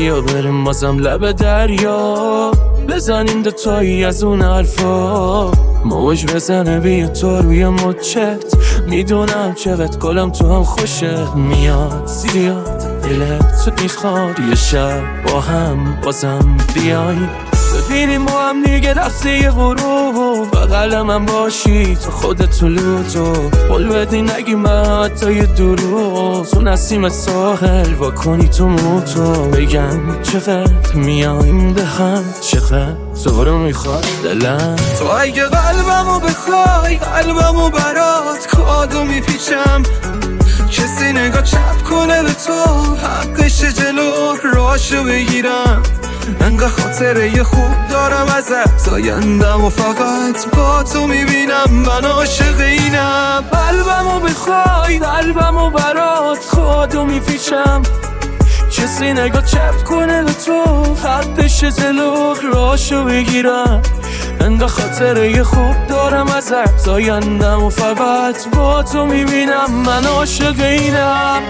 بیا بریم بازم لب دریا، بزنیم دوتایی از اون حرفا، موج بزنه بیا تو روی مچت. میدونم چقدر گلم تو هم خوشت میاد، زیاد دلت تو میخواد یه شب با هم بازم بیایم، ببینیم با هم دیگه لحظه غروب، بغل من باشی تو خودت لوتو، قول بدی نگی من حتی یه دروغ، تو نسیم ساحل با کنی تو موتو، بگم چقدر میایم به هم، چقدر تو رو میخواد دلم. تو اگه قلبمو بخوای قلبمو برات کادو میپیچم، کسی نگاه چپ کنه به تو حقش جلو راشو بگیرم، انقدر خاطره یه خوب دارم ازت، آیندم و فقط با تو میبینم، من عاشق اینم. قلبمو بخوای قلبمو برات کادو میپیچم، کسی نگاه چپ کنه به تو حقش جلو راشو بگیرم، انقدر خاطره یه خوب دارم ازت، آیندم و فقط با تو میبینم، من عاشق اینم.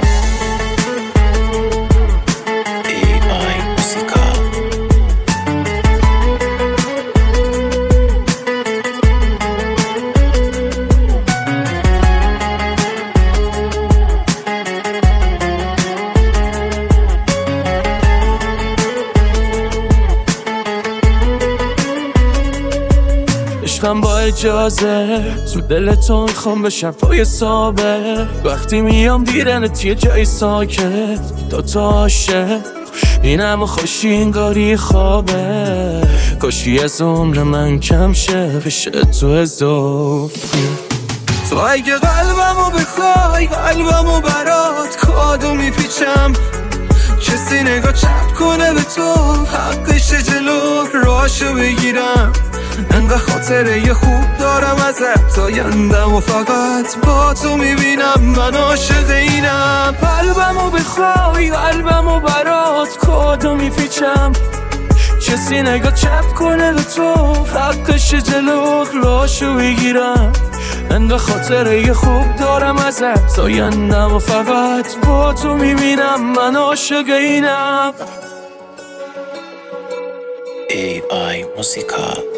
عشقم با اجازه تو دل تو میخوام بشم پای ثابت، وقتی میام دیدنت یه جای ساکت، دوتا عاشق این همه خوشی انگاری خوابه، کاشی از عمر من کم شه بشه تو اضافه. تو اگه قلبمو بخوای قلبمو برات کادو میپیچم، کسی نگاه چپ کنه به تو حقش جلو راشو بگیرم، انقدر خاطره یه خوب دارم ازت، آیندم و فقط با تو میبینم، من عاشق اینم. قلبمو بخوای قلبمو برات کادو میپیچم، کسی نگاه چپ کنه به تو حقش جلو راشو بگیرم، انقدر خاطره یه خوب دارم ازت، آیندم و فقط با تو میبینم، من عاشق اینم. AI Musical.